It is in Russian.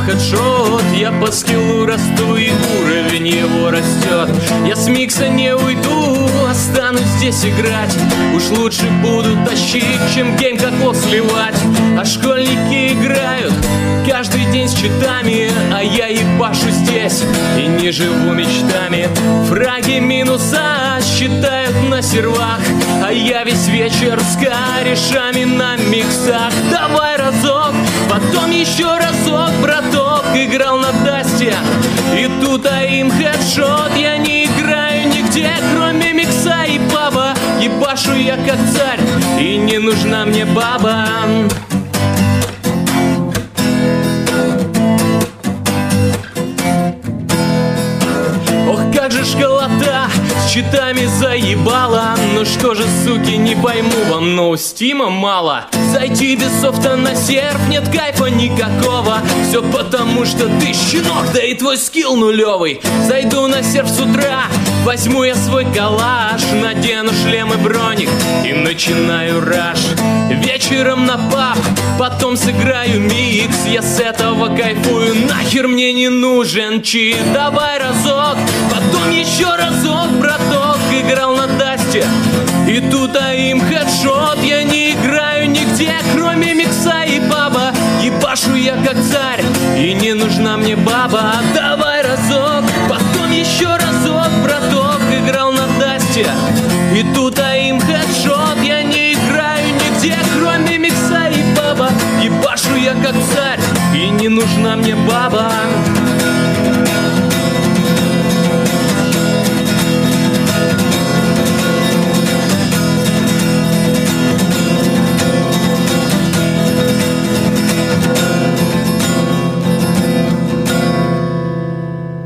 хедшот. Я по скиллу расту и уровень его растет. Я с микса не уйду, останусь здесь играть. Уж лучше буду тащить, чем гейм каков сливать. А школьники играют каждый день с читами, а я ебашу здесь и не живу мечтами. Фраги минуса считают на сервах, а я весь вечер с корешами на миксах. Давай разок, потом еще разок, браток. Играл на дасте, и тут аим хедшот. Я не играю нигде, кроме микса и паба. Ебашу я как царь, и не нужна мне баба. Ох, как же школота с читами заебала. Ну что же, суки, не пойму, вам ноу стима мало? Зайти без софта на серф, нет кайфа никакого. Все потому, что ты щенок, да и твой скилл нулевый. Зайду на серф с утра, возьму я свой калаш, надену шлем и броник и начинаю раш. Вечером на паб, потом сыграю микс. Я с этого кайфую, нахер мне не нужен чит. Давай разок, потом еще разок, браток. Играл на дасте, и тут аим хедшот. Я не играю нигде, кроме микса и паба. Ебашу я как царь, и не нужна мне баба. Давай разок, потом еще разок, браток. Играл на дасте, и тут аим хедшот. Я не играю нигде, кроме микса и паба. Ебашу я как царь, и не нужна мне баба.